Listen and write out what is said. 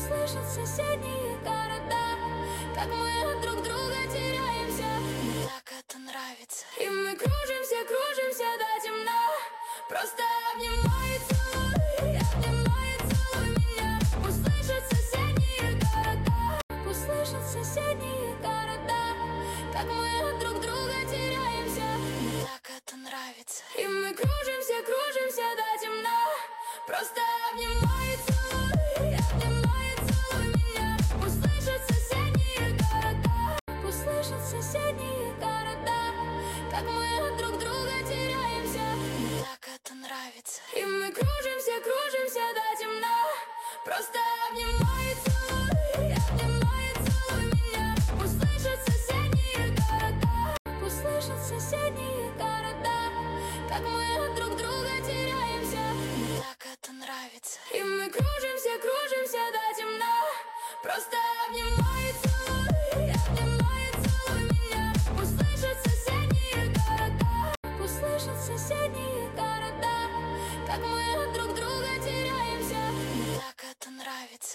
услышат соседние города, как мы от друг друга теряемся. Мне так это нравится. И мы кружимся, кружимся до темна. Просто обнимай и целуй, обнимай и целуй меня. Услышат соседние города, услышат соседние города, как мы от друг друга теряемся. Мне так это нравится. И мы кружимся, кружимся до темна. Просто обнимай и целуй, обнимай и целуй меня. Услышат соседние города, услышат соседние города, как мы от друг друга теряемся. Мне так это нравится. И мы кружимся, кружимся до темна. Просто обнимай и целуй, обнимай и целуй меня. Услышат соседние города, услышат соседние города, как мы от друг друга теряемся. Мне так это нравится. И мы кружимся, кружимся до темна. Просто обнимай и целуй, обнимай и целуй меня. Услышат соседние города, услышат соседние города, как мы от друг друга